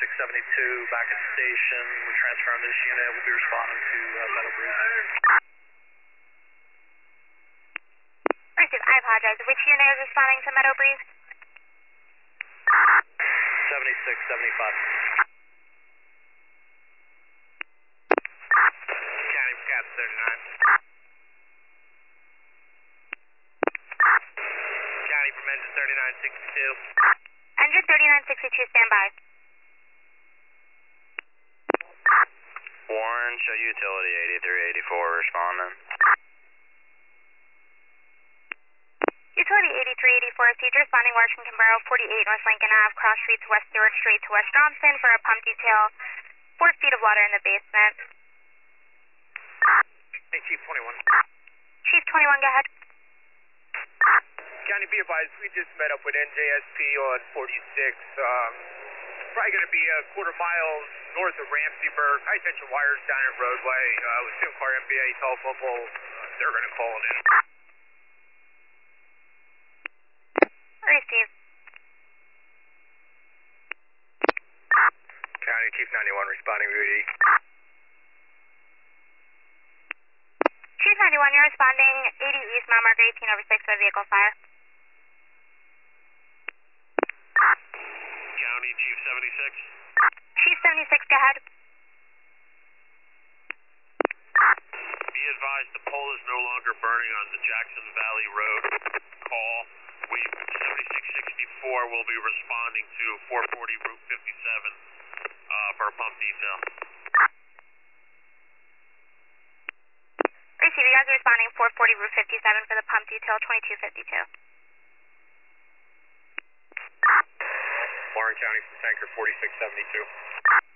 7672 back at station. We transfer on this unit. We'll be responding to Meadow Breeze. Received. I apologize. Which unit is responding to Meadow Breeze? 7675. County for Cap 39. County from engine 3962. Engine 3962, stand by. Warren, show utility 8384 responding. Utility 8384, Siege responding Washington Borough 48 North Lincoln Ave, cross streets West Stewart Street to West Johnson for a pump detail. 4 feet of water in the basement. Hey, Chief 21. Chief 21, go ahead. County, be advised, we just met up with NJSP on 46. Probably going to be a quarter mile north of Ramseyburg. High tension wires down in roadway. With SimCar MBA telephone pole, they're going to call it in. Receive. County Chief 91 responding Rudy. Chief 91, you're responding 80 East, mile marker 18 over 6 by vehicle fire. County Chief 76. Chief 76, go ahead. Be advised, the pole is no longer burning on the Jackson Valley Road. Call. We 7664 will be responding to 440 Route 57 for a pump detail. Receive, you guys are responding 440 Route 57 for the pump detail 2252. Warren County from tanker 4672.